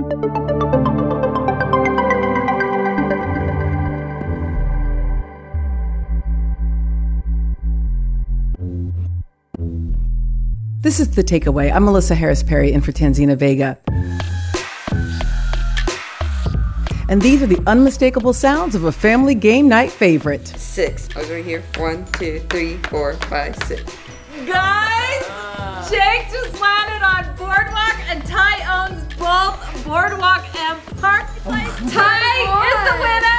This is The Takeaway. I'm Melissa Harris Perry in for Tanzina Vega. And these are the unmistakable sounds of a family game night favorite. 6. I was right here. 1, 2, 3, 4, 5, 6. Guys, Jake just landed on Boardwalk, and Ty owns both Boardwalk and Park Place. Ty is the winner.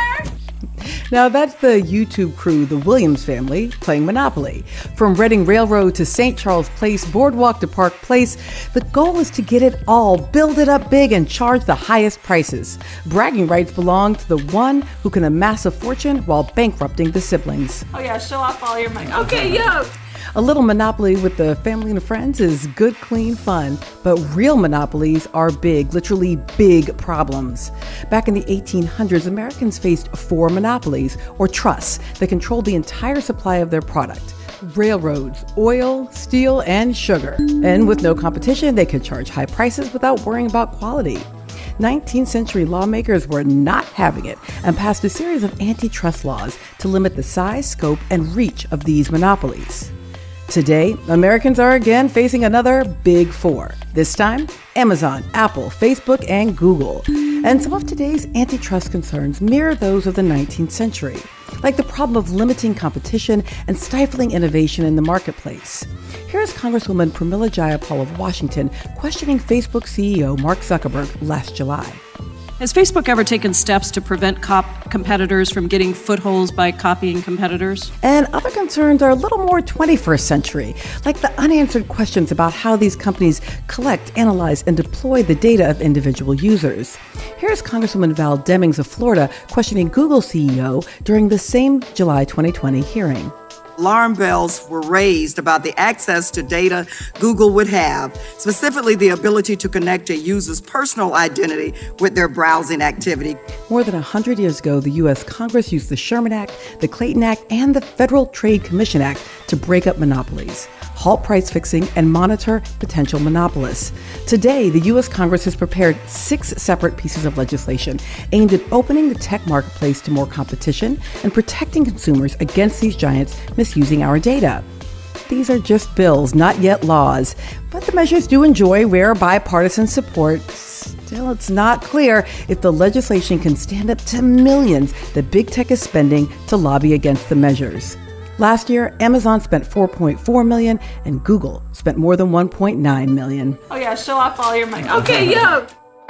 Now that's the YouTube crew, the Williams family, playing Monopoly. From Reading Railroad to St. Charles Place, Boardwalk to Park Place, the goal is to get it all, build it up big, and charge the highest prices. Bragging rights belong to the one who can amass a fortune while bankrupting the siblings. Oh yeah, show off all your money. Okay, yo. A little Monopoly with the family and friends is good, clean fun, but real monopolies are big, literally big problems. Back in the 1800s, Americans faced 4 monopolies, or trusts, that controlled the entire supply of their product. Railroads, oil, steel, and sugar. And with no competition, they could charge high prices without worrying about quality. 19th century lawmakers were not having it and passed a series of antitrust laws to limit the size, scope, and reach of these monopolies. Today, Americans are again facing another big 4. This time, Amazon, Apple, Facebook, and Google. And some of today's antitrust concerns mirror those of the 19th century, like the problem of limiting competition and stifling innovation in the marketplace. Here's Congresswoman Pramila Jayapal of Washington questioning Facebook CEO Mark Zuckerberg last July. Has Facebook ever taken steps to prevent competitors from getting footholds by copying competitors? And other concerns are a little more 21st century, like the unanswered questions about how these companies collect, analyze, and deploy the data of individual users. Here's Congresswoman Val Demings of Florida questioning Google CEO during the same July 2020 hearing. Alarm bells were raised about the access to data Google would have, specifically the ability to connect a user's personal identity with their browsing activity. More than 100 years ago, the U.S. Congress used the Sherman Act, the Clayton Act, and the Federal Trade Commission Act to break up monopolies, halt price fixing, and monitor potential monopolists. Today, the U.S. Congress has prepared 6 separate pieces of legislation aimed at opening the tech marketplace to more competition and protecting consumers against these giants misusing our data. These are just bills, not yet laws, but the measures do enjoy rare bipartisan support. Still, it's not clear if the legislation can stand up to millions that big tech is spending to lobby against the measures. Last year, Amazon spent $4.4 million and Google spent more than $1.9 million. Oh yeah, show off all your money. Okay, yo.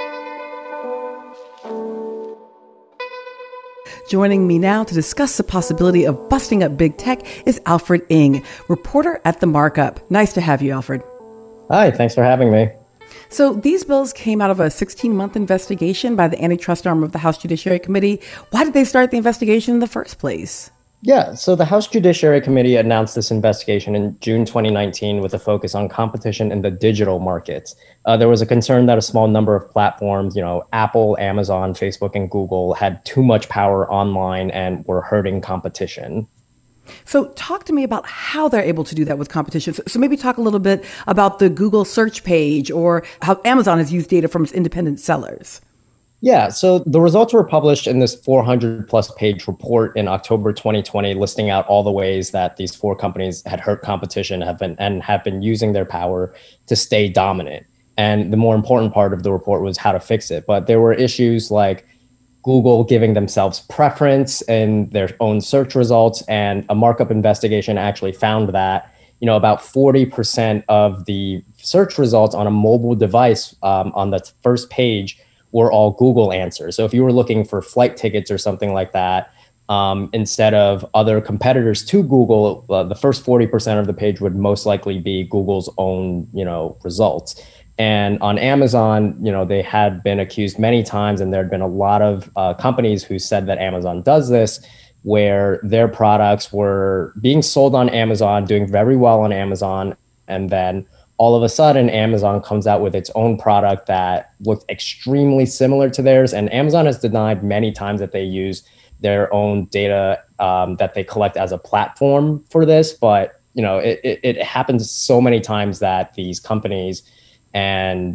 Joining me now to discuss the possibility of busting up big tech is Alfred Ng, reporter at The Markup. Nice to have you, Alfred. Hi, thanks for having me. So these bills came out of a 16-month investigation by the antitrust arm of the House Judiciary Committee. Why did they start the investigation in the first place? Yeah, so the House Judiciary Committee announced this investigation in June 2019 with a focus on competition in the digital markets. There was a concern that a small number of platforms, Apple, Amazon, Facebook, and Google had too much power online and were hurting competition. So talk to me about how they're able to do that with competition. So maybe talk a little bit about the Google search page or how Amazon has used data from its independent sellers. Yeah, so the results were published in this 400-plus page report in October 2020, listing out all the ways that these 4 companies had hurt competition have been using their power to stay dominant. And the more important part of the report was how to fix it. But there were issues like Google giving themselves preference in their own search results, and a markup investigation actually found that about 40% of the search results on a mobile device on the first page were all Google answers. So if you were looking for flight tickets or something like that, instead of other competitors to Google, the first 40% of the page would most likely be Google's own, results. And on Amazon, they had been accused many times, and there had been a lot of companies who said that Amazon does this, where their products were being sold on Amazon, doing very well on Amazon, and then all of a sudden, Amazon comes out with its own product that looked extremely similar to theirs. And Amazon has denied many times that they use their own data that they collect as a platform for this. But, it happens so many times that these companies and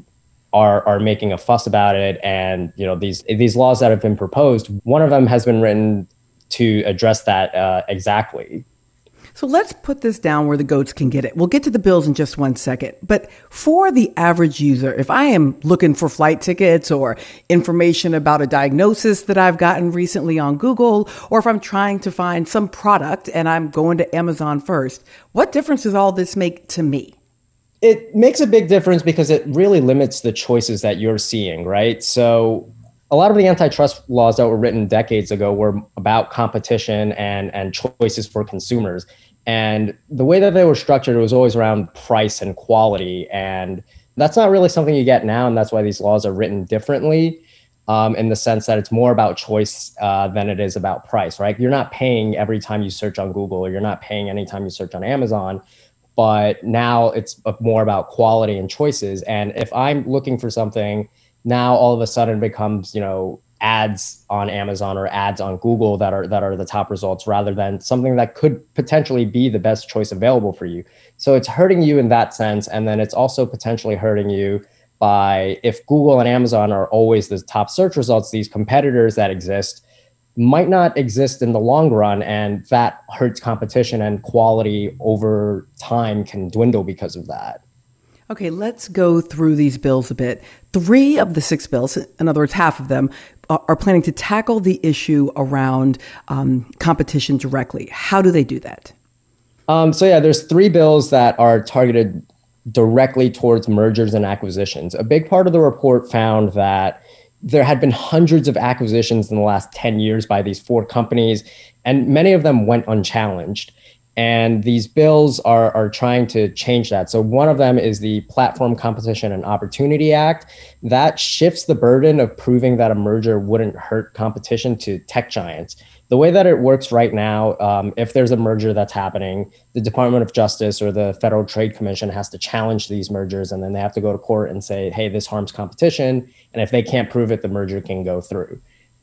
are making a fuss about it. And, these laws that have been proposed, one of them has been written to address that exactly. So let's put this down where the goats can get it. We'll get to the bills in just one second. But for the average user, if I am looking for flight tickets or information about a diagnosis that I've gotten recently on Google, or if I'm trying to find some product and I'm going to Amazon first, what difference does all this make to me? It makes a big difference because it really limits the choices that you're seeing, right? So a lot of the antitrust laws that were written decades ago were about competition and choices for consumers. And the way that they were structured, it was always around price and quality. And that's not really something you get now. And that's why these laws are written differently, in the sense that it's more about choice than it is about price, right? You're not paying every time you search on Google, or you're not paying anytime you search on Amazon. But now it's more about quality and choices. And if I'm looking for something, now all of a sudden it becomes, ads on Amazon or ads on Google that are the top results, rather than something that could potentially be the best choice available for you. So it's hurting you in that sense. And then it's also potentially hurting you by, if Google and Amazon are always the top search results, these competitors that exist might not exist in the long run. And that hurts competition, and quality over time can dwindle because of that. Okay, let's go through these bills a bit. 3 of the 6 bills, in other words, half of them, are planning to tackle the issue around competition directly. How do they do that? There's 3 bills that are targeted directly towards mergers and acquisitions. A big part of the report found that there had been hundreds of acquisitions in the last 10 years by these 4 companies, and many of them went unchallenged. And these bills are trying to change that. So one of them is the Platform Competition and Opportunity Act. That shifts the burden of proving that a merger wouldn't hurt competition to tech giants. The way that it works right now, if there's a merger that's happening, the Department of Justice or the Federal Trade Commission has to challenge these mergers, and then they have to go to court and say, hey, this harms competition. And if they can't prove it, the merger can go through.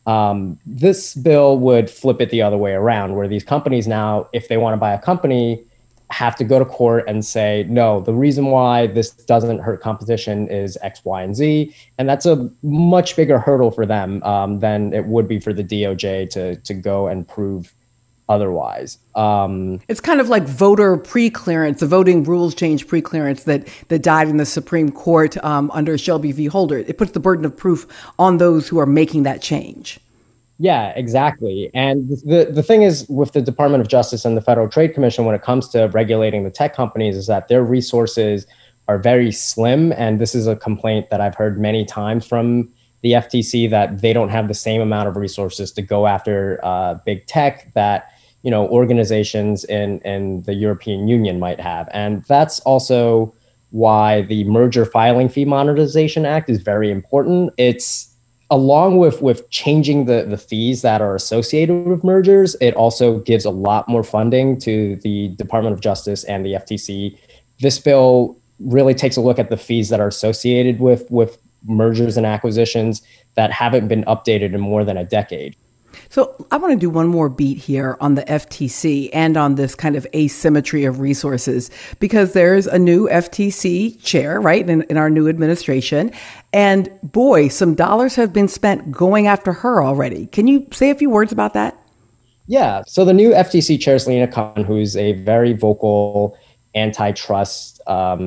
This bill would flip it the other way around, where these companies now, if they want to buy a company, have to go to court and say, no, the reason why this doesn't hurt competition is X, Y, and Z. And that's a much bigger hurdle for them than it would be for the DOJ to go and prove otherwise. It's kind of like voter pre-clearance, the voting rules change pre-clearance that died in the Supreme Court under Shelby v. Holder. It puts the burden of proof on those who are making that change. Yeah, exactly. And the thing is with the Department of Justice and the Federal Trade Commission, when it comes to regulating the tech companies, is that their resources are very slim. And this is a complaint that I've heard many times from the FTC, that they don't have the same amount of resources to go after big tech that organizations in the European Union might have. And that's also why the Merger Filing Fee Monetization Act is very important. It's along with changing the fees that are associated with mergers, it also gives a lot more funding to the Department of Justice and the FTC. This bill really takes a look at the fees that are associated with mergers and acquisitions that haven't been updated in more than a decade. So I want to do one more beat here on the FTC and on this kind of asymmetry of resources, because there's a new FTC chair, right, in our new administration. And boy, some dollars have been spent going after her already. Can you say a few words about that? Yeah. So the new FTC chair is Lina Khan, who's a very vocal antitrust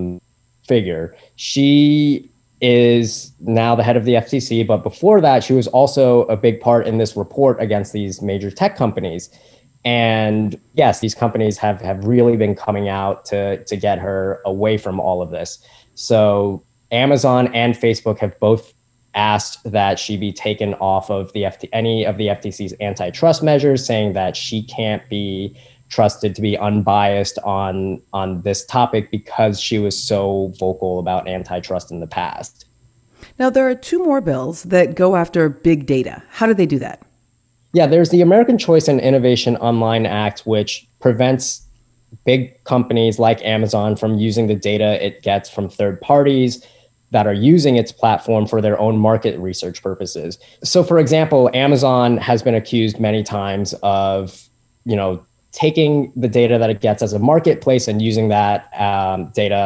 figure. She is now the head of the FTC, but before that, she was also a big part in this report against these major tech companies. And yes, these companies have really been coming out to get her away from all of this. So Amazon and Facebook have both asked that she be taken off of any of the FTC's antitrust measures, saying that she can't be trusted to be unbiased on this topic because she was so vocal about antitrust in the past. Now, there are 2 more bills that go after big data. How do they do that? Yeah, there's the American Choice and Innovation Online Act, which prevents big companies like Amazon from using the data it gets from third parties that are using its platform for their own market research purposes. So, for example, Amazon has been accused many times of, taking the data that it gets as a marketplace and using that data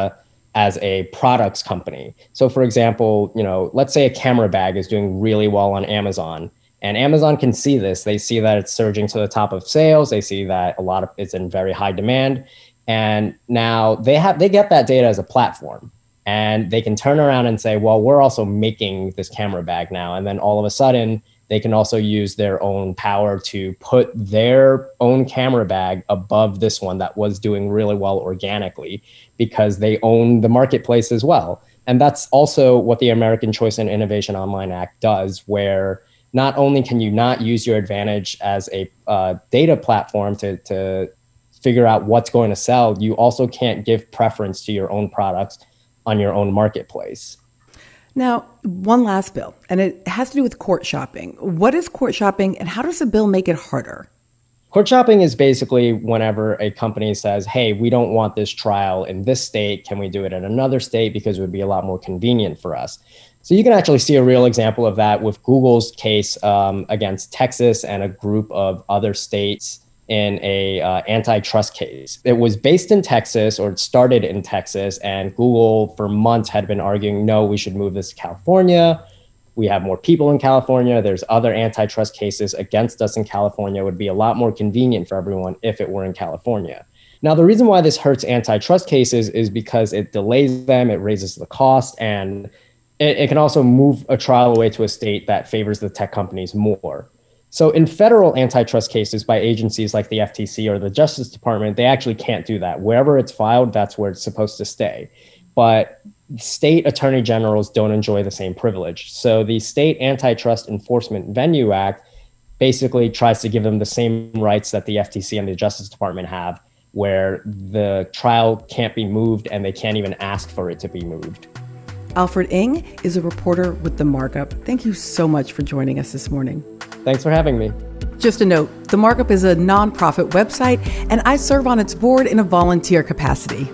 as a products company. So for example, let's say a camera bag is doing really well on Amazon, and Amazon can see this. They see that it's surging to the top of sales. They see that it's in very high demand. And now they get that data as a platform, and they can turn around and say, well, we're also making this camera bag now. And then all of a sudden, they can also use their own power to put their own camera bag above this one that was doing really well organically, because they own the marketplace as well. And that's also what the American Choice and Innovation Online Act does, where not only can you not use your advantage as a data platform to figure out what's going to sell, you also can't give preference to your own products on your own marketplace. Now, one last bill, and it has to do with court shopping. What is court shopping, and how does the bill make it harder? Court shopping is basically whenever a company says, hey, we don't want this trial in this state. Can we do it in another state because it would be a lot more convenient for us? So you can actually see a real example of that with Google's case against Texas and a group of other states in a antitrust case. It was based in Texas, or it started in Texas, and Google for months had been arguing, no, we should move this to California. We have more people in California. There's other antitrust cases against us in California. It would be a lot more convenient for everyone if it were in California. Now, the reason why this hurts antitrust cases is because it delays them, it raises the cost, and it can also move a trial away to a state that favors the tech companies more. So in federal antitrust cases by agencies like the FTC or the Justice Department, they actually can't do that. Wherever it's filed, that's where it's supposed to stay. But state attorney generals don't enjoy the same privilege. So the State Antitrust Enforcement Venue Act basically tries to give them the same rights that the FTC and the Justice Department have, where the trial can't be moved and they can't even ask for it to be moved. Alfred Ng is a reporter with The Markup. Thank you so much for joining us this morning. Thanks for having me. Just a note, The Markup is a nonprofit website, and I serve on its board in a volunteer capacity.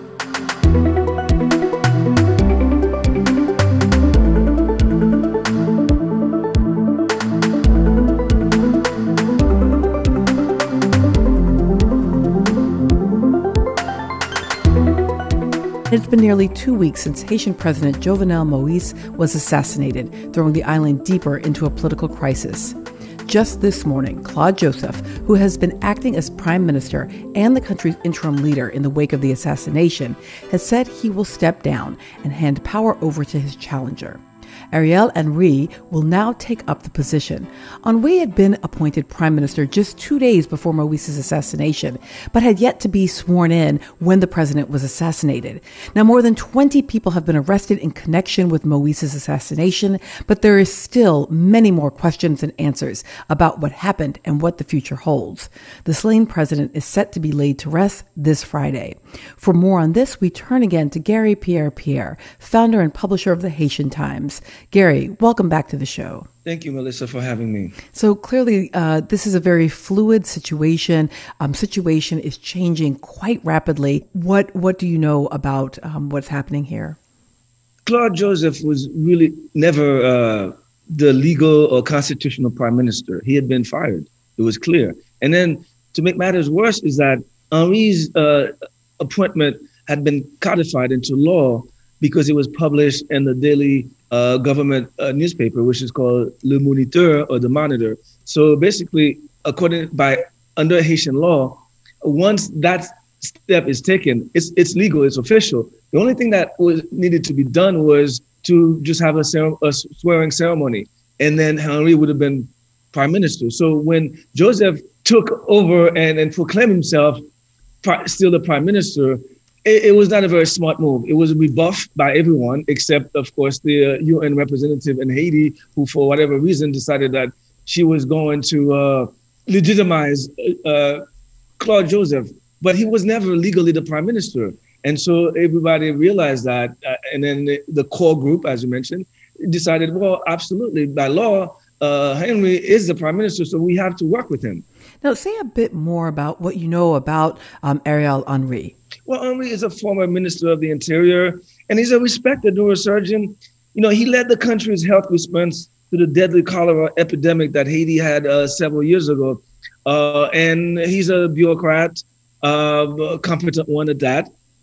It's been nearly 2 weeks since Haitian President Jovenel Moïse was assassinated, throwing the island deeper into a political crisis. Just this morning, Claude Joseph, who has been acting as prime minister and the country's interim leader in the wake of the assassination, has said he will step down and hand power over to his challenger. Ariel Henry will now take up the position. Henry had been appointed prime minister just 2 days before Moïse's assassination, but had yet to be sworn in when the president was assassinated. Now, more than 20 people have been arrested in connection with Moïse's assassination, but there is still many more questions and answers about what happened and what the future holds. The slain president is set to be laid to rest this Friday. For more on this, we turn again to Gary Pierre, founder and publisher of the Haitian Times. Gary, welcome back to the show. Thank you, Melissa, for having me. So clearly, this is a very fluid situation. Situation is changing quite rapidly. What do you know about what's happening here? Claude Joseph was really never the legal or constitutional prime minister. He had been fired. It was clear. And then to make matters worse is that Henry's appointment had been codified into law because it was published in the daily government newspaper, which is called Le Moniteur, or the Monitor. So basically, under Haitian law, once that step is taken, it's legal, it's official. The only thing that was needed to be done was to just have a swearing ceremony, and then Henry would have been prime minister. So when Joseph took over and proclaimed himself still the prime minister, it was not a very smart move. It was rebuffed by everyone, except, of course, the UN representative in Haiti, who, for whatever reason, decided that she was going to legitimize Claude Joseph. But he was never legally the prime minister. And so everybody realized that. And then the core group, as you mentioned, decided, well, absolutely, by law, Henry is the prime minister, so we have to work with him. Now, say a bit more about what you know about Ariel Henry. Well, Henry is a former minister of the Interior, and he's a respected neurosurgeon. You know, he led the country's health response to the deadly cholera epidemic that Haiti had several years ago. And he's a bureaucrat, a competent one at that.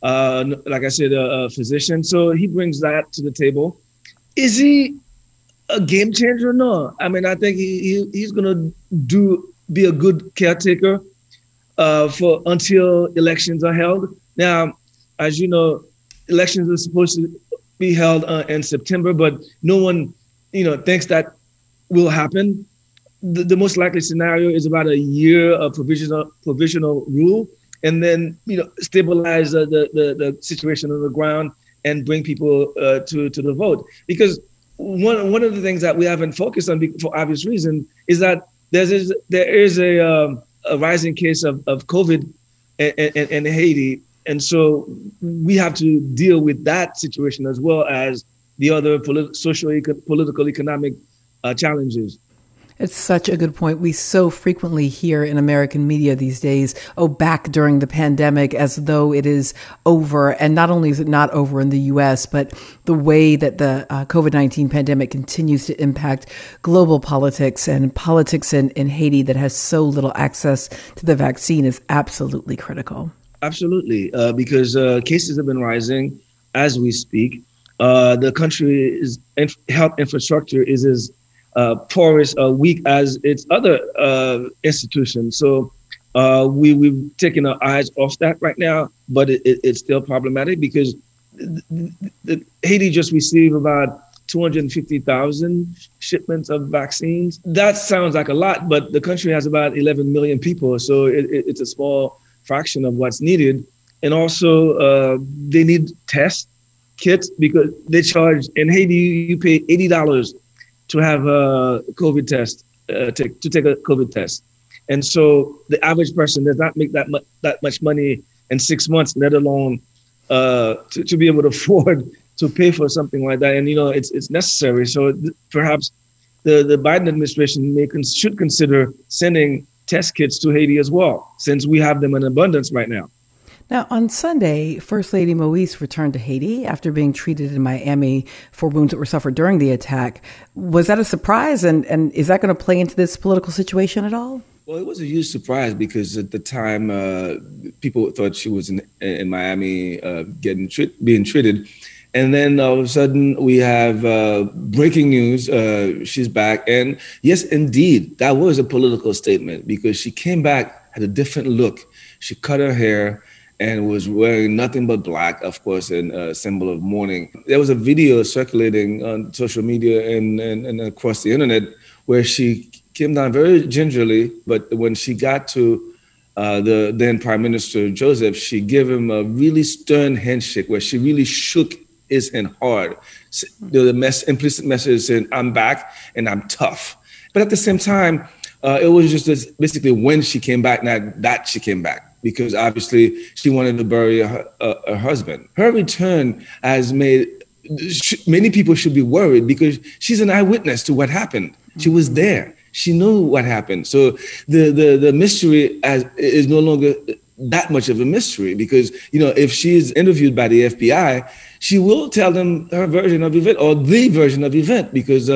like I said, a physician. So he brings that to the table. Is he a game changer? No. I mean, I think he's going to be a good caretaker for until elections are held. Now, as you know, elections are supposed to be held in September, but no one, thinks that will happen. The most likely scenario is about a year of provisional rule, and then stabilize the situation on the ground and bring people to the vote. Because one of the things that we haven't focused on for obvious reason is that there is a rising case of COVID in Haiti, and so we have to deal with that situation as well as the other political, economic challenges. It's such a good point. We so frequently hear in American media these days, back during the pandemic, as though it is over. And not only is it not over in the U.S., but the way that the COVID-19 pandemic continues to impact global politics and politics in Haiti that has so little access to the vaccine is absolutely critical. Absolutely, because cases have been rising as we speak. The country's health infrastructure is as porous, weak as its other institutions. So we've taken our eyes off that right now, but it's still problematic because Haiti just received about 250,000 shipments of vaccines. That sounds like a lot, but the country has about 11 million people. So it's a small fraction of what's needed. And also they need test kits because they charge, in Haiti, you pay $80 to have a COVID test, to take a COVID test. And so the average person does not make that much money in 6 months, let alone to be able to afford to pay for something like that. And, it's necessary. So perhaps the Biden administration should consider sending test kits to Haiti as well, since we have them in abundance right now. Now, on Sunday, First Lady Moise returned to Haiti after being treated in Miami for wounds that were suffered during the attack. Was that a surprise? And is that going to play into this political situation at all? Well, it was a huge surprise because at the time, people thought she was in Miami being treated. And then all of a sudden, we have breaking news. She's back. And yes, indeed, that was a political statement because she came back, had a different look. She cut her hair and was wearing nothing but black, of course, and a symbol of mourning. There was a video circulating on social media and across the internet where she came down very gingerly, but when she got to the then Prime Minister Joseph, she gave him a really stern handshake where she really shook his hand hard. The implicit message saying, I'm back and I'm tough. But at the same time, it was just basically when she came back, not that she came back, because obviously she wanted to bury her husband. Her return has made many people should be worried because she's an eyewitness to what happened. She was there. She knew what happened. So the mystery is no longer that much of a mystery because, if she is interviewed by the FBI, she will tell them her version of event or the version of event because,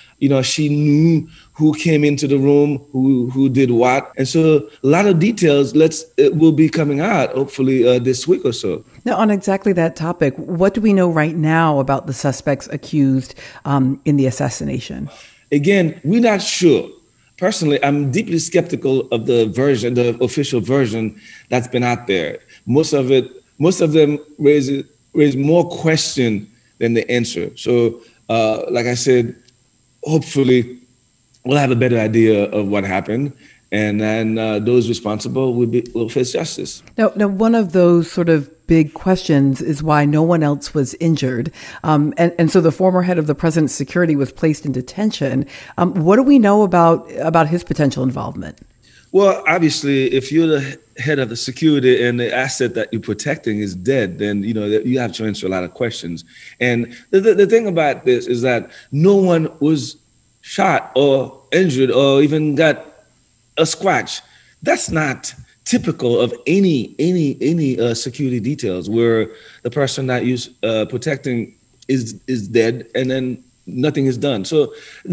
she knew who came into the room, who did what. And so a lot of details will be coming out, hopefully, this week or so. Now, on exactly that topic, what do we know right now about the suspects accused in the assassination? Again, we're not sure. Personally, I'm deeply skeptical of the official version that's been out there. Most of them raise more question than the answer. So, like I said, hopefully we'll have a better idea of what happened, and then those responsible will face justice. Now, one of those sort of big questions is why no one else was injured. And so the former head of the president's security was placed in detention. What do we know about his potential involvement? Well, obviously, if you're the head of the security and the asset that you're protecting is dead, then, you have to answer a lot of questions. And the thing about this is that no one was shot or injured or even got a scratch. That's not typical of any security details where the person that you're protecting is dead and then nothing is done. So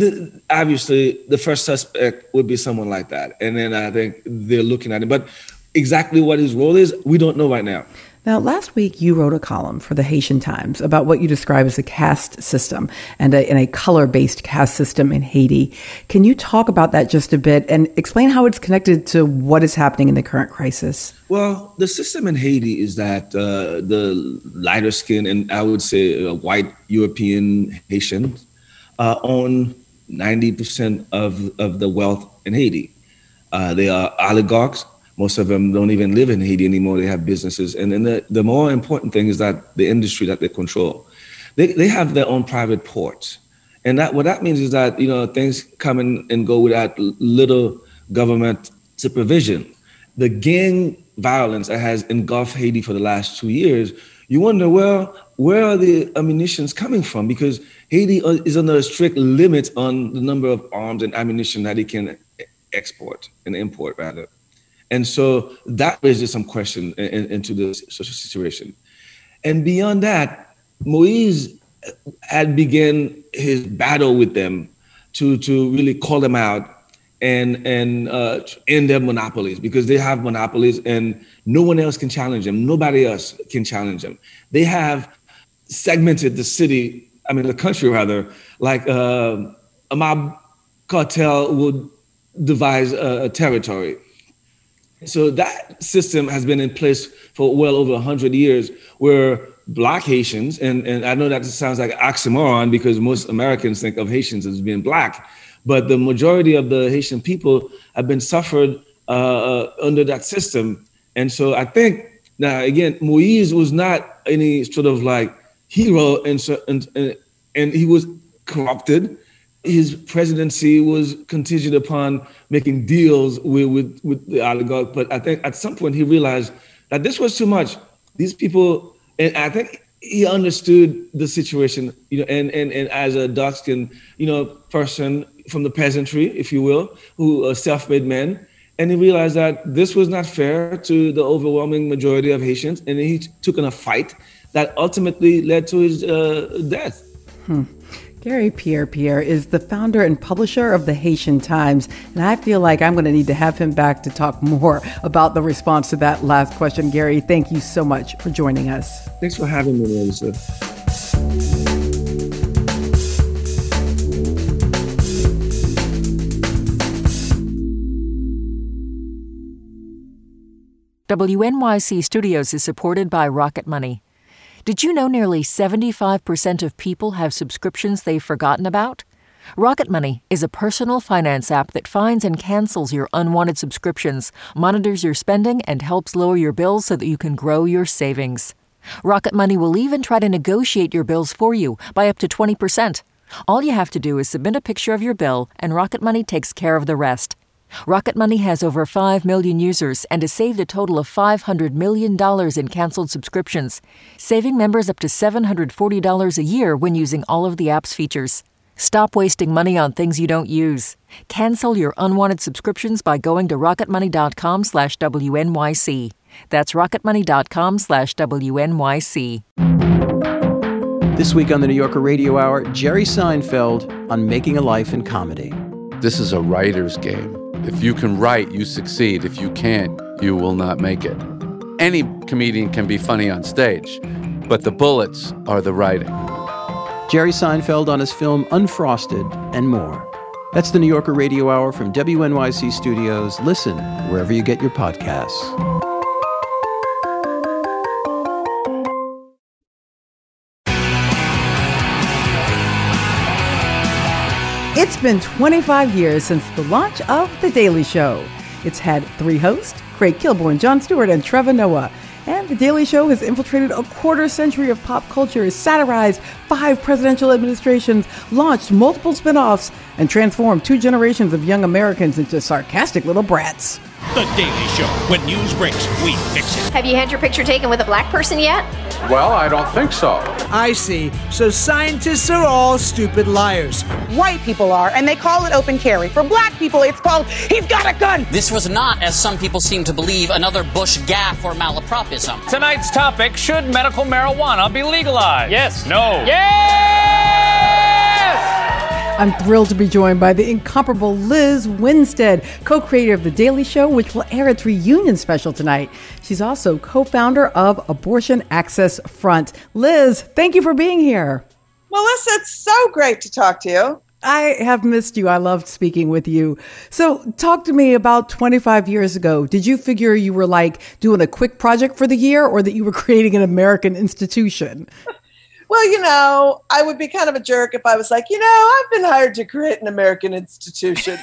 obviously the first suspect would be someone like that. And then I think they're looking at it. But exactly what his role is, we don't know right now. Now, last week you wrote a column for the Haitian Times about what you describe as a caste system and a color-based caste system in Haiti. Can you talk about that just a bit and explain how it's connected to what is happening in the current crisis? Well, the system in Haiti is that the lighter skin and I would say white European Haitians own 90% of the wealth in Haiti. They are oligarchs. Most of them don't even live in Haiti anymore. They have businesses. And then the more important thing is that the industry that they control. They have their own private ports. And what that means is that, things come in and go without little government supervision. The gang violence that has engulfed Haiti for the last 2 years, you wonder, well, where are the ammunitions coming from? Because Haiti is under a strict limit on the number of arms and ammunition that it can export and import, rather. And so that raises some question into this social situation. And beyond that, Moise had begun his battle with them to really call them out and end their monopolies, because they have monopolies and no one else can challenge them. Nobody else can challenge them. They have segmented the country rather, like a mob cartel would devise a territory. So that system has been in place for well over 100 years, where Black Haitians, and I know that sounds like oxymoron because most Americans think of Haitians as being Black, but the majority of the Haitian people have been suffered under that system. And so I think, now again, Moise was not any sort of like hero, and he was corrupted. His presidency was contingent upon making deals with the oligarch. But I think at some point he realized that this was too much. These people, and I think he understood the situation, and as a dark-skinned, person from the peasantry, if you will, who are self-made men. And he realized that this was not fair to the overwhelming majority of Haitians. And he took on a fight that ultimately led to his death. Gary Pierre is the founder and publisher of the Haitian Times, and I feel like I'm going to need to have him back to talk more about the response to that last question. Gary, thank you so much for joining us. Thanks for having me, Melissa. WNYC Studios is supported by Rocket Money. Did you know nearly 75% of people have subscriptions they've forgotten about? Rocket Money is a personal finance app that finds and cancels your unwanted subscriptions, monitors your spending, and helps lower your bills so that you can grow your savings. Rocket Money will even try to negotiate your bills for you by up to 20%. All you have to do is submit a picture of your bill, and Rocket Money takes care of the rest. Rocket Money has over 5 million users and has saved a total of $500 million in canceled subscriptions, saving members up to $740 a year when using all of the app's features. Stop wasting money on things you don't use. Cancel your unwanted subscriptions by going to rocketmoney.com/WNYC. That's rocketmoney.com/WNYC. This week on the New Yorker Radio Hour, Jerry Seinfeld on making a life in comedy. This is a writer's game. If you can write, you succeed. If you can't, you will not make it. Any comedian can be funny on stage, but the bullets are the writing. Jerry Seinfeld on his film Unfrosted and more. That's the New Yorker Radio Hour from WNYC Studios. Listen wherever you get your podcasts. It's been 25 years since the launch of The Daily Show. It's had 3 hosts, Craig Kilborn, Jon Stewart, and Trevor Noah. And The Daily Show has infiltrated a quarter-century of pop culture, satirized 5 presidential administrations, launched multiple spin-offs, and transformed 2 generations of young Americans into sarcastic little brats. The Daily Show. When news breaks, we fix it. Have you had your picture taken with a black person yet? Well, I don't think so. I see. So scientists are all stupid liars. White people are, and they call it open carry. For black people, it's called, he's got a gun! This was not, as some people seem to believe, another Bush gaffe or malapropism. Tonight's topic, should medical marijuana be legalized? Yes. No. Yes! I'm thrilled to be joined by the incomparable Lizz Winstead, co-creator of The Daily Show, which will air its reunion special tonight. She's also co-founder of Abortion Access Front. Liz, thank you for being here. Melissa, it's so great to talk to you. I have missed you. I loved speaking with you. So talk to me about 25 years ago. Did you figure you were like doing a quick project for the year, or that you were creating an American institution? Well, you know, I would be kind of a jerk if I was like, you know, I've been hired to create an American institution.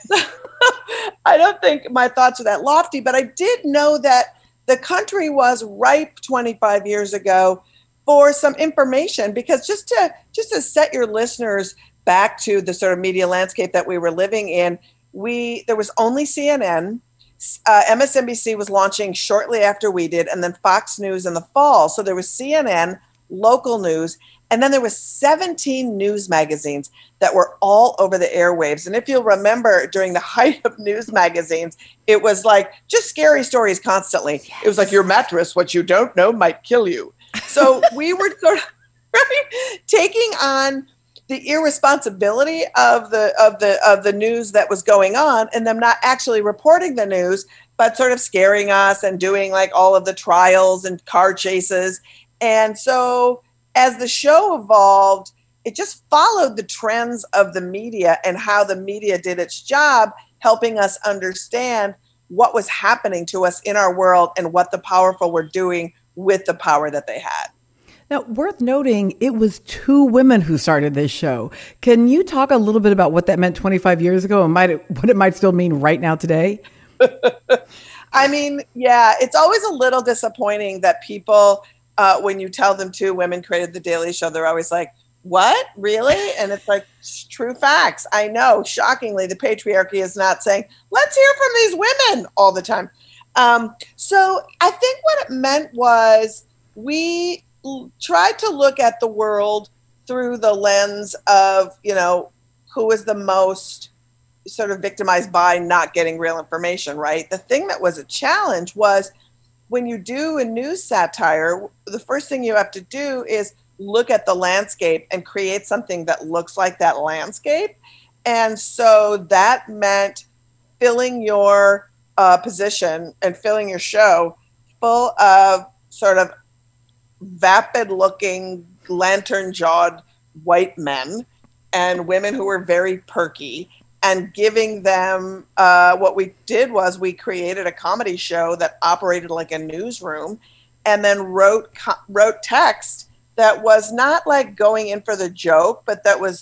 I don't think my thoughts are that lofty, but I did know that the country was ripe 25 years ago for some information, because just to set your listeners back to the sort of media landscape that we were living in, there was only CNN. MSNBC was launching shortly after we did, and then Fox News in the fall. So there was CNN, local news, and then there was 17 news magazines that were all over the airwaves. And if you'll remember, during the height of news magazines, it was like just scary stories constantly. Yes. It was like, your mattress, what you don't know might kill you. So we were sort of taking on the irresponsibility of the news that was going on, and them not actually reporting the news, but sort of scaring us and doing like all of the trials and car chases. And so as the show evolved, it just followed the trends of the media and how the media did its job, helping us understand what was happening to us in our world and what the powerful were doing with the power that they had. Now, worth noting, it was two women who started this show. Can you talk a little bit about what that meant 25 years ago and what it might still mean right now today? I mean, yeah, it's always a little disappointing that people, when you tell them two women created The Daily Show, they're always like, what? Really? And it's like, true facts. I know, shockingly, the patriarchy is not saying, let's hear from these women all the time. So I think what it meant was we tried to look at the world through the lens of, you know, who is the most sort of victimized by not getting real information, right? The thing that was a challenge was when you do a news satire, the first thing you have to do is look at the landscape and create something that looks like that landscape. And so that meant filling your position and filling your show full of sort of vapid-looking, lantern-jawed white men and women who were very perky, and giving them what we did was we created a comedy show that operated like a newsroom, and then wrote text that was not like going in for the joke, but that was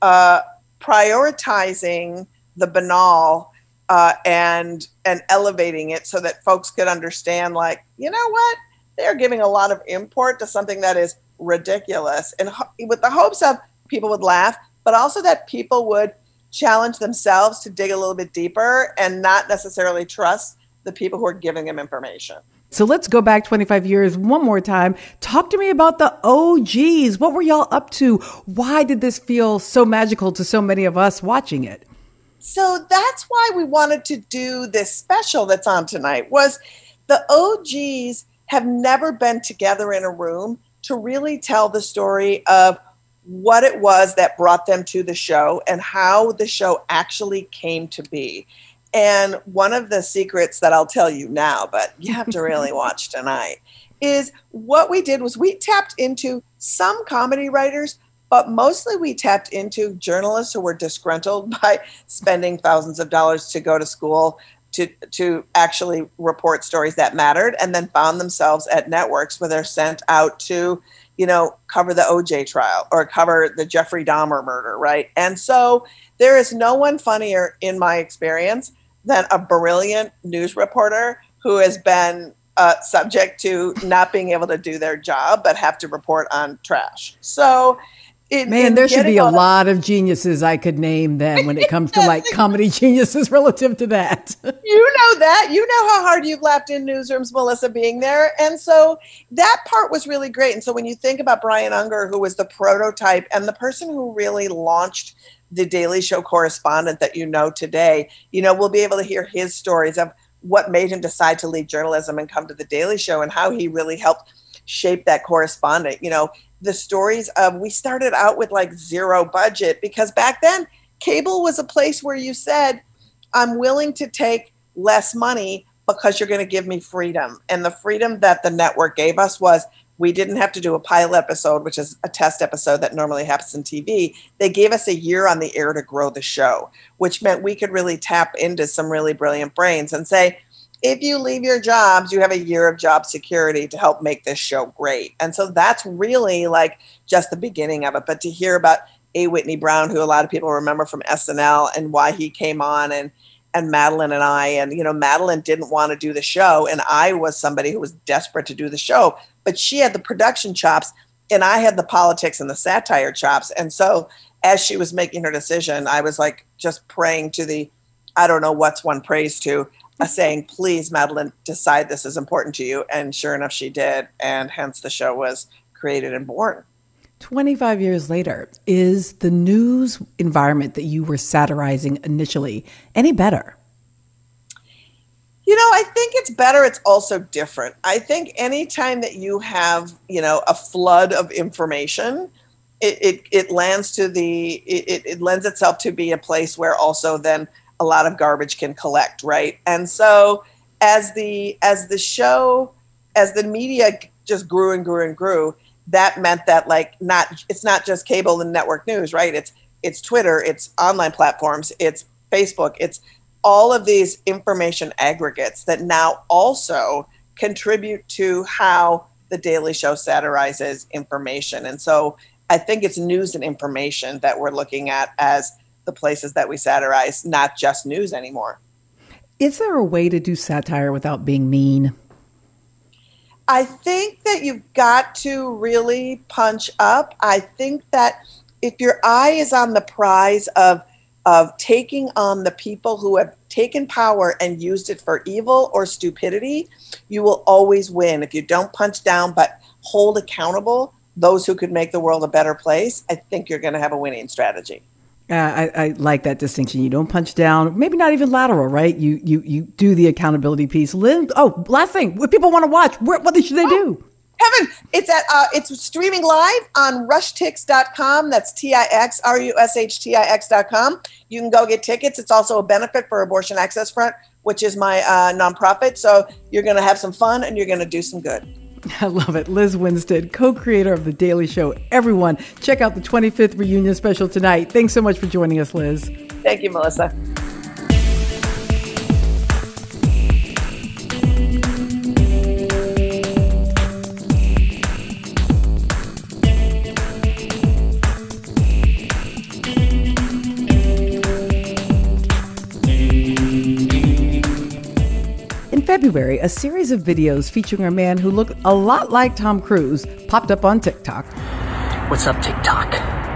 prioritizing the banal and elevating it so that folks could understand, like, you know what? They're giving a lot of import to something that is ridiculous, and with the hopes of people would laugh, but also that people would challenge themselves to dig a little bit deeper and not necessarily trust the people who are giving them information. So let's go back 25 years one more time. Talk to me about the OGs. What were y'all up to? Why did this feel so magical to so many of us watching it? So that's why we wanted to do this special that's on tonight. Was the OGs have never been together in a room to really tell the story of what it was that brought them to the show and how the show actually came to be. And one of the secrets that I'll tell you now, but you have to really watch tonight, is what we did was we tapped into some comedy writers, but mostly we tapped into journalists who were disgruntled by spending thousands of dollars to go to school to actually report stories that mattered, and then found themselves at networks where they're sent out to, you know, cover the OJ trial or cover the Jeffrey Dahmer murder, right? And so there is no one funnier, in my experience, than a brilliant news reporter who has been subject to not being able to do their job, but have to report on trash. So there should be a lot of geniuses I could name then when it comes to like comedy geniuses relative to that. You know that. You know how hard you've laughed in newsrooms, Melissa, being there. And so that part was really great. And so when you think about Brian Unger, who was the prototype and the person who really launched the Daily Show correspondent that you know today, you know, we'll be able to hear his stories of what made him decide to leave journalism and come to the Daily Show and how he really helped shape that correspondent. The stories of, we started out with like zero budget because back then cable was a place where you said, I'm willing to take less money because you're going to give me freedom. And the freedom that the network gave us was we didn't have to do a pilot episode, which is a test episode that normally happens in TV. They gave us a year on the air to grow the show, which meant we could really tap into some really brilliant brains and say, if you leave your jobs, you have a year of job security to help make this show great. And so that's really like just the beginning of it. But to hear about A. Whitney Brown, who a lot of people remember from SNL, and why he came on, and Madeline and I, and, Madeline didn't want to do the show. And I was somebody who was desperate to do the show, but she had the production chops and I had the politics and the satire chops. And so as she was making her decision, I was like, just praying to the, I don't know what's one prays to, saying, please, Madeline, decide this is important to you. And sure enough, she did. And hence the show was created and born. 25 years later, is the news environment that you were satirizing initially any better? I think it's better. It's also different. I think anytime that you have, a flood of information, it lends itself to be a place where also then a lot of garbage can collect, right? And so as the media just grew and grew and grew, that meant that it's not just cable and network news, right? It's Twitter, it's online platforms, it's Facebook, it's all of these information aggregates that now also contribute to how the Daily Show satirizes information. And so I think it's news and information that we're looking at as the places that we satirize, not just news anymore. Is there a way to do satire without being mean? I think that you've got to really punch up. I think that if your eye is on the prize of taking on the people who have taken power and used it for evil or stupidity, you will always win. If you don't punch down but hold accountable those who could make the world a better place, I think you're going to have a winning strategy. I like that distinction. You don't punch down, maybe not even lateral, right? You do the accountability piece. Last thing, if people want to watch, what should they do? Kevin, it's streaming live on rushtix.com. That's TIXRUSHTIX.com. You can go get tickets. It's also a benefit for Abortion Access Front, which is my nonprofit. So you're going to have some fun and you're going to do some good. I love it. Liz Winstead, co-creator of The Daily Show. Everyone, check out the 25th reunion special tonight. Thanks so much for joining us, Liz. Thank you, Melissa. February, a series of videos featuring a man who looked a lot like Tom Cruise popped up on TikTok. What's up, TikTok?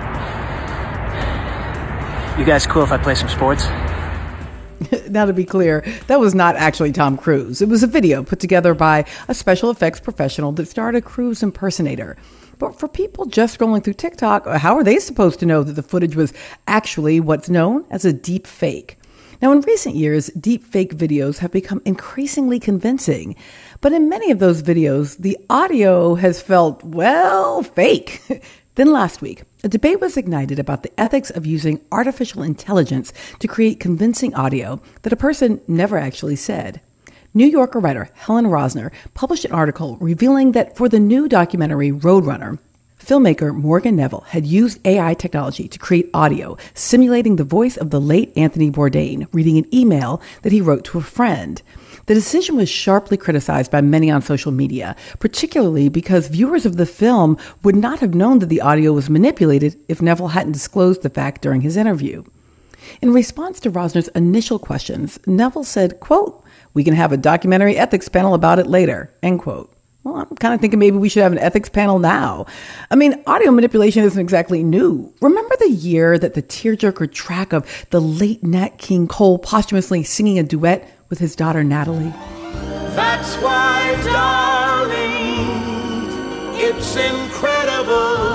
You guys cool if I play some sports? Now, to be clear, that was not actually Tom Cruise. It was a video put together by a special effects professional that starred a Cruise impersonator. But for people just scrolling through TikTok, how are they supposed to know that the footage was actually what's known as a deep fake? Now, in recent years, deep fake videos have become increasingly convincing. But in many of those videos, the audio has felt, fake. Then last week, a debate was ignited about the ethics of using artificial intelligence to create convincing audio that a person never actually said. New Yorker writer Helen Rosner published an article revealing that for the new documentary Roadrunner, filmmaker Morgan Neville had used AI technology to create audio simulating the voice of the late Anthony Bourdain reading an email that he wrote to a friend. The decision was sharply criticized by many on social media, particularly because viewers of the film would not have known that the audio was manipulated if Neville hadn't disclosed the fact during his interview. In response to Rosner's initial questions, Neville said, quote, "We can have a documentary ethics panel about it later," end quote. Well, I'm kind of thinking maybe we should have an ethics panel now. I mean, audio manipulation isn't exactly new. Remember the year that the tearjerker track of the late Nat King Cole posthumously singing a duet with his daughter Natalie? That's why, darling, it's incredible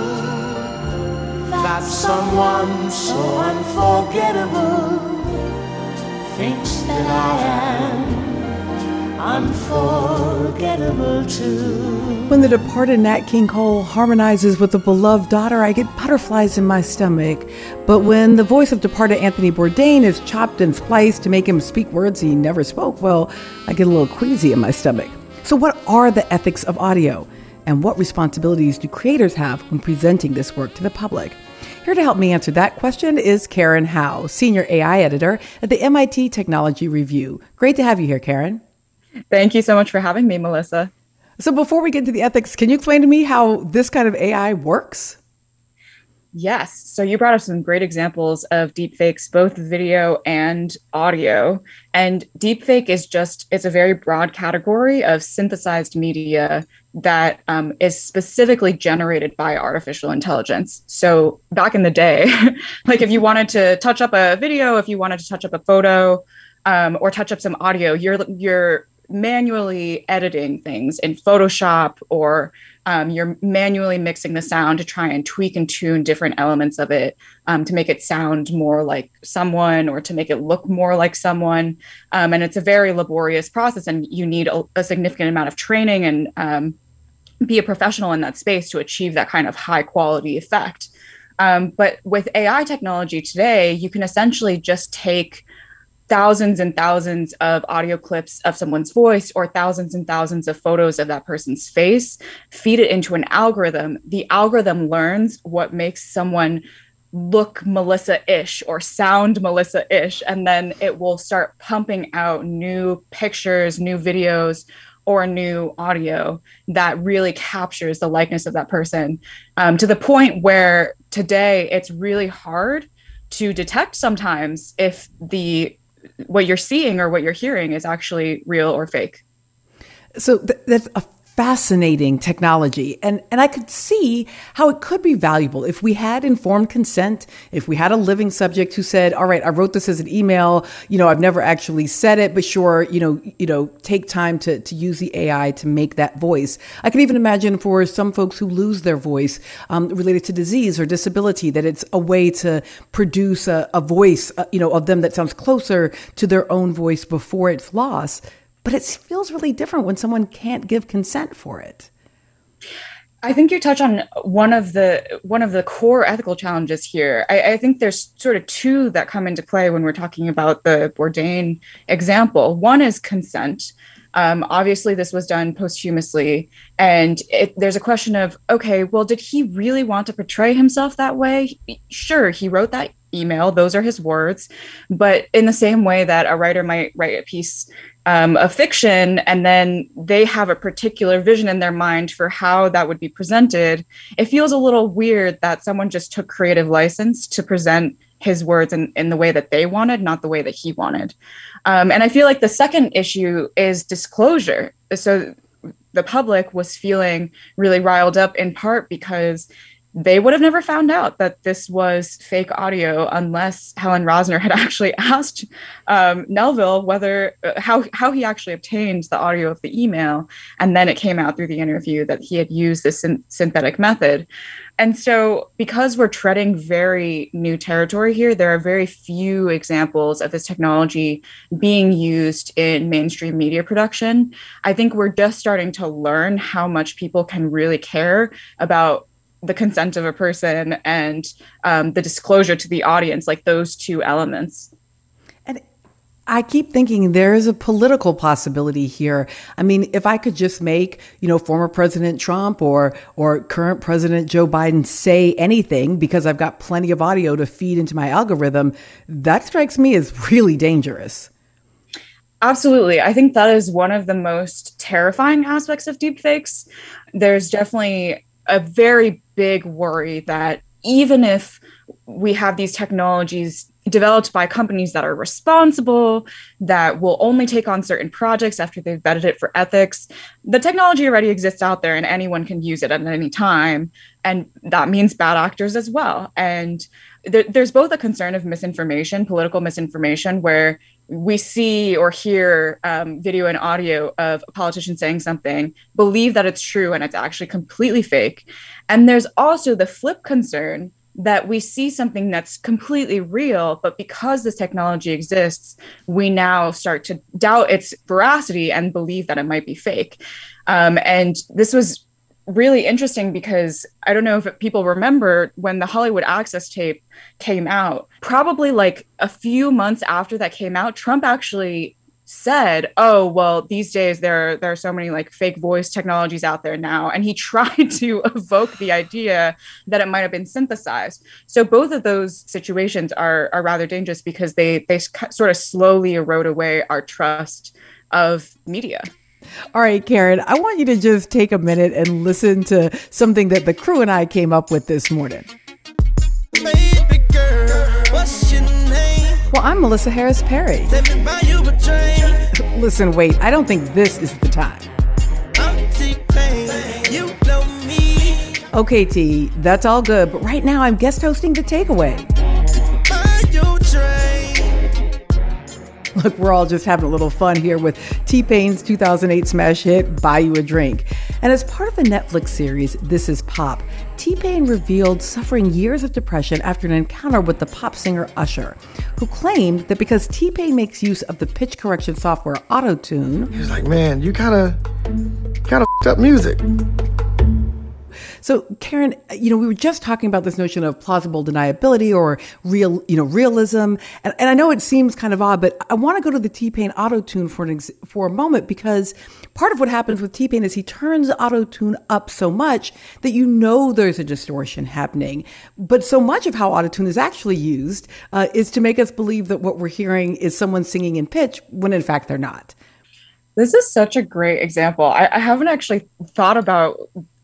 that someone so unforgettable thinks that I am unforgettable. unforgettable too. When the departed Nat King Cole harmonizes with the beloved daughter, I get butterflies in my stomach. But when the voice of departed Anthony Bourdain is chopped and spliced to make him speak words he never spoke, well, I get a little queasy in my stomach. So what are the ethics of audio? And what responsibilities do creators have when presenting this work to the public? Here to help me answer that question is Karen Howe, Senior AI Editor at the MIT Technology Review. Great to have you here, Karen. Thank you so much for having me, Melissa. So before we get into the ethics, can you explain to me how this kind of AI works? Yes. So you brought up some great examples of deepfakes, both video and audio. And deepfake it's a very broad category of synthesized media that is specifically generated by artificial intelligence. So back in the day, like if you wanted to touch up a video, if you wanted to touch up a photo, or touch up some audio, you're manually editing things in Photoshop, or you're manually mixing the sound to try and tweak and tune different elements of it to make it sound more like someone or to make it look more like someone. And it's a very laborious process, and you need a significant amount of training and be a professional in that space to achieve that kind of high quality effect. But with AI technology today, you can essentially just take thousands and thousands of audio clips of someone's voice or thousands and thousands of photos of that person's face, feed it into an algorithm. The algorithm learns what makes someone look Melissa-ish or sound Melissa-ish, and then it will start pumping out new pictures, new videos, or new audio that really captures the likeness of that person, to the point where today it's really hard to detect sometimes if what you're seeing or what you're hearing is actually real or fake. So that's a fascinating technology. And I could see how it could be valuable if we had informed consent, if we had a living subject who said, all right, I wrote this as an email, I've never actually said it, but sure, take time to use the AI to make that voice. I can even imagine for some folks who lose their voice related to disease or disability, that it's a way to produce a voice, of them that sounds closer to their own voice before it's lost. But it feels really different when someone can't give consent for it. I think you touch on one of the core ethical challenges here. I think there's sort of two that come into play when we're talking about the Bourdain example. One is consent. Obviously, this was done posthumously, and there's a question of, okay, well, did he really want to portray himself that way? Sure, he wrote that email. Those are his words. But in the same way that a writer might write a piece of fiction, and then they have a particular vision in their mind for how that would be presented, it feels a little weird that someone just took creative license to present his words in the way that they wanted, not the way that he wanted. And I feel like the second issue is disclosure. So the public was feeling really riled up in part because they would have never found out that this was fake audio unless Helen Rosner had actually asked Nelville how he actually obtained the audio of the email. And then it came out through the interview that he had used this synthetic method. And so because we're treading very new territory here, there are very few examples of this technology being used in mainstream media production. I think we're just starting to learn how much people can really care about the consent of a person and the disclosure to the audience, like those two elements. And I keep thinking there is a political possibility here. I mean, if I could just make, former President Trump or current President Joe Biden say anything because I've got plenty of audio to feed into my algorithm, that strikes me as really dangerous. Absolutely. I think that is one of the most terrifying aspects of deepfakes. There's definitely a very big worry that even if we have these technologies developed by companies that are responsible, that will only take on certain projects after they've vetted it for ethics, the technology already exists out there and anyone can use it at any time. And that means bad actors as well. And there's both a concern of misinformation, political misinformation, where we see or hear video and audio of a politician saying something, believe that it's true and it's actually completely fake. And there's also the flip concern that we see something that's completely real, but because this technology exists, we now start to doubt its veracity and believe that it might be fake. And this was really interesting because I don't know if people remember when the Hollywood Access tape came out, probably like a few months after that came out, Trump actually said, oh, well, these days there are so many like fake voice technologies out there now. And he tried to evoke the idea that it might have been synthesized. So both of those situations are rather dangerous because they sort of slowly erode away our trust of media. All right, Karen, I want you to just take a minute and listen to something that the crew and I came up with this morning. Baby girl, what's your name? Well, I'm Melissa Harris Perry. Let me buy you a drink. Listen, wait, I don't think this is the time. I'm T-Pain, you know me. Okay, T, that's all good, but right now I'm guest hosting The Takeaway. Buy you a drink. Look, we're all just having a little fun here with T-Pain's 2008 smash hit, Buy You a Drink. And as part of the Netflix series, This Is Pop, T-Pain revealed suffering years of depression after an encounter with the pop singer Usher, who claimed that because T-Pain makes use of the pitch correction software Auto-Tune, he was like, man, you kind of f***ed up music. So, Karen, we were just talking about this notion of plausible deniability or realism. And I know it seems kind of odd, but I want to go to the T-Pain Auto-Tune for a moment, because part of what happens with T-Pain is he turns Auto-Tune up so much that there's a distortion happening. But so much of how Auto-Tune is actually used is to make us believe that what we're hearing is someone singing in pitch when in fact they're not. This is such a great example. I haven't actually thought about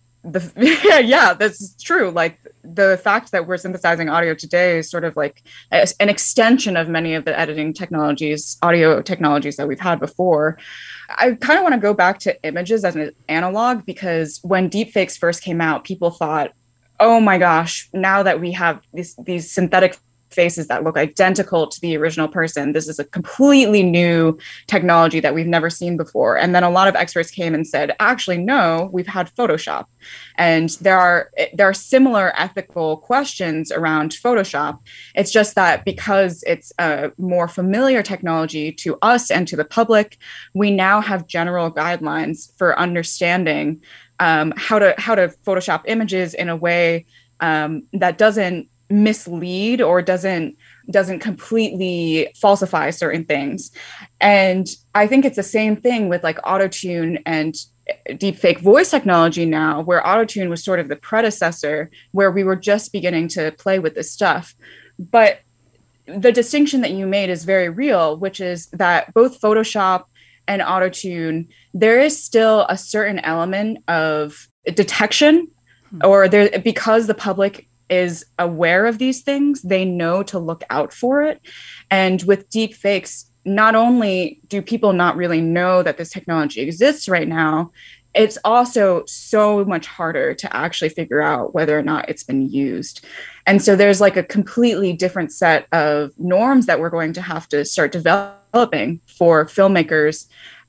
yeah, that's true. Like the fact that we're synthesizing audio today is sort of like an extension of many of the editing technologies, audio technologies that we've had before. I kind of want to go back to images as an analog, because when deepfakes first came out, people thought, oh my gosh, now that we have these synthetic faces that look identical to the original person, this is a completely new technology that we've never seen before. And then a lot of experts came and said, actually, no, we've had Photoshop. And there are similar ethical questions around Photoshop. It's just that because it's a more familiar technology to us and to the public, we now have general guidelines for understanding how to Photoshop images in a way that doesn't mislead or doesn't completely falsify certain things. And I think it's the same thing with like Auto-Tune and deepfake voice technology now, where Auto-Tune was sort of the predecessor, where we were just beginning to play with this stuff. But the distinction that you made is very real, which is that both Photoshop and Auto-Tune, there is still a certain element of detection, or there, because the public is aware of these things, they know to look out for it. And with deep fakes, not only do people not really know that this technology exists right now, it's also so much harder to actually figure out whether or not it's been used. And so there's like a completely different set of norms that we're going to have to start developing for filmmakers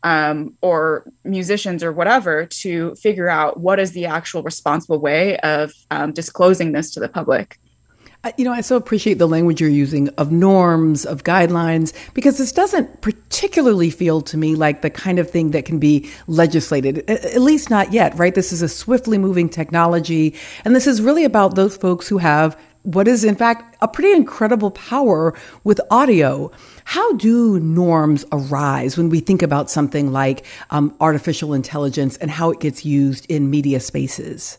or musicians or whatever to figure out what is the actual responsible way of disclosing this to the public. I so appreciate the language you're using of norms, of guidelines, because this doesn't particularly feel to me like the kind of thing that can be legislated, at least not yet, right? This is a swiftly moving technology, and this is really about those folks who have what is, in fact, a pretty incredible power with audio. How do norms arise when we think about something like artificial intelligence and how it gets used in media spaces?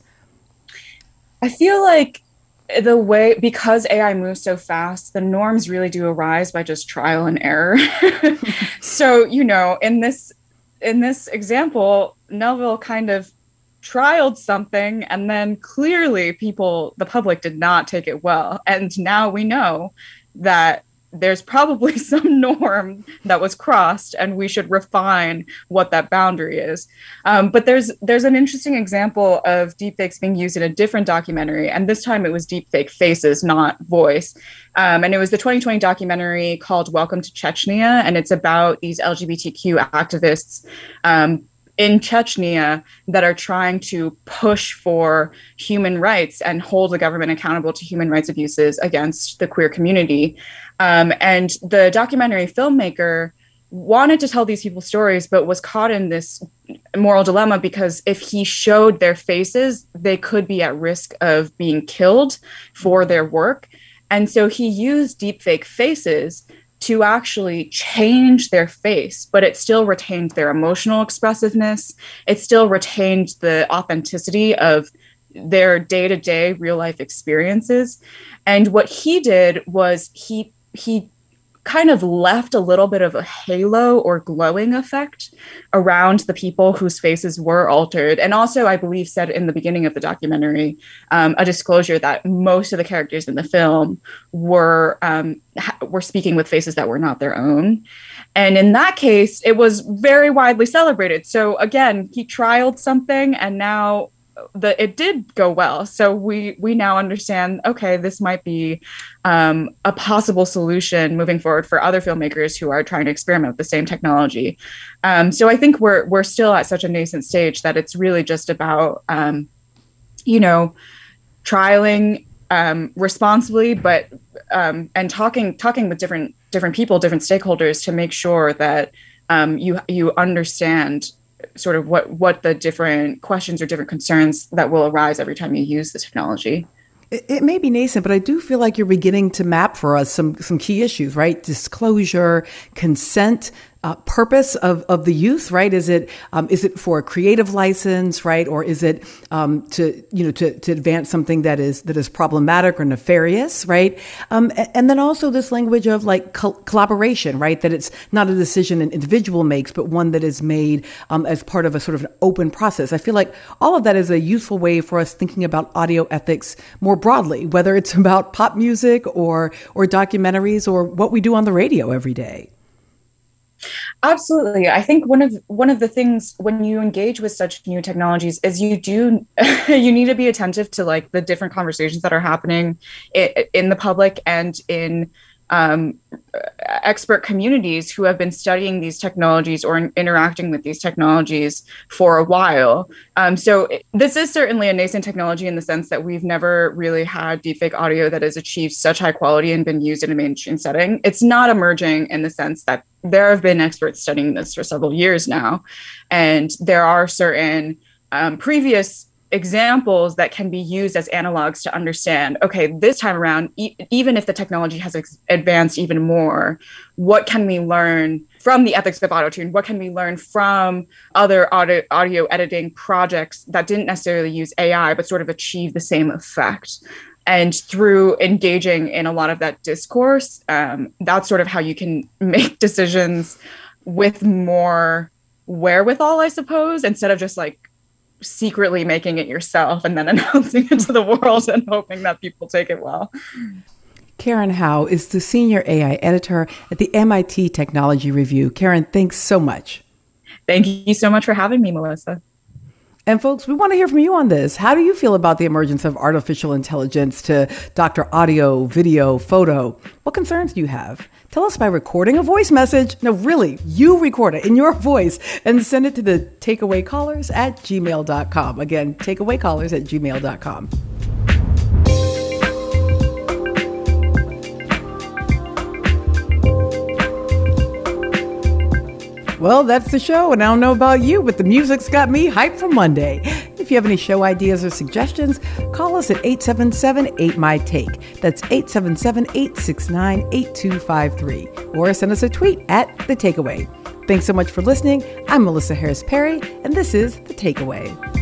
I feel like because AI moves so fast, the norms really do arise by just trial and error. So, in this example, Melville kind of trialed something, and then clearly the public did not take it well. And now we know that there's probably some norm that was crossed, and we should refine what that boundary is. But there's an interesting example of deepfakes being used in a different documentary, and this time it was deepfake faces, not voice. And it was the 2020 documentary called Welcome to Chechnya, and it's about these LGBTQ activists in Chechnya that are trying to push for human rights and hold the government accountable to human rights abuses against the queer community. And the documentary filmmaker wanted to tell these people's stories, but was caught in this moral dilemma because if he showed their faces, they could be at risk of being killed for their work. And so he used deepfake faces to actually change their face, but it still retained their emotional expressiveness. It still retained the authenticity of their day-to-day real life experiences. And what he did was he kind of left a little bit of a halo or glowing effect around the people whose faces were altered. And also, I believe, said in the beginning of the documentary, a disclosure that most of the characters in the film were speaking with faces that were not their own. And in that case, it was very widely celebrated. So again, he trialed something and now it did go well. So we now understand, okay, this might be a possible solution moving forward for other filmmakers who are trying to experiment with the same technology. So I think we're still at such a nascent stage that it's really just about, trialing responsibly, but and talking with different people, different stakeholders to make sure that you understand sort of what the different questions or different concerns that will arise every time you use the technology. It may be nascent, but I do feel like you're beginning to map for us some key issues, right? Disclosure, consent, purpose of the use, right? Is it for a creative license, right? Or is it to advance something that is problematic or nefarious, right? And then also this language of like collaboration, right? That it's not a decision an individual makes, but one that is made as part of a sort of an open process. I feel like all of that is a useful way for us thinking about audio ethics more broadly, whether it's about pop music or documentaries or what we do on the radio every day. Absolutely. I think one of the things when you engage with such new technologies is you need to be attentive to like the different conversations that are happening in the public and in expert communities who have been studying these technologies or interacting with these technologies for a while. So this is certainly a nascent technology in the sense that we've never really had deepfake audio that has achieved such high quality and been used in a mainstream setting. It's not emerging in the sense that there have been experts studying this for several years now. And there are certain previous examples that can be used as analogs to understand, okay, this time around, even if the technology has advanced even more, what can we learn from the ethics of autotune? What can we learn from other audio editing projects that didn't necessarily use AI, but sort of achieve the same effect? And through engaging in a lot of that discourse, that's sort of how you can make decisions with more wherewithal, I suppose, instead of just like secretly making it yourself and then announcing it to the world and hoping that people take it well. Karen Hao is the senior AI editor at the MIT Technology Review. Karen, thanks so much. Thank you so much for having me, Melissa. And folks, we want to hear from you on this. How do you feel about the emergence of artificial intelligence to doctor audio, video, photo? What concerns do you have? Tell us by recording a voice message. No, really, you record it in your voice and send it to the takeawaycallers@gmail.com. Again, takeawaycallers@gmail.com. Well, that's the show, and I don't know about you, but the music's got me hyped for Monday. If you have any show ideas or suggestions, call us at 877-8MY-TAKE. That's 877-869-8253. Or send us a tweet at The Takeaway. Thanks so much for listening. I'm Melissa Harris Perry, and this is The Takeaway.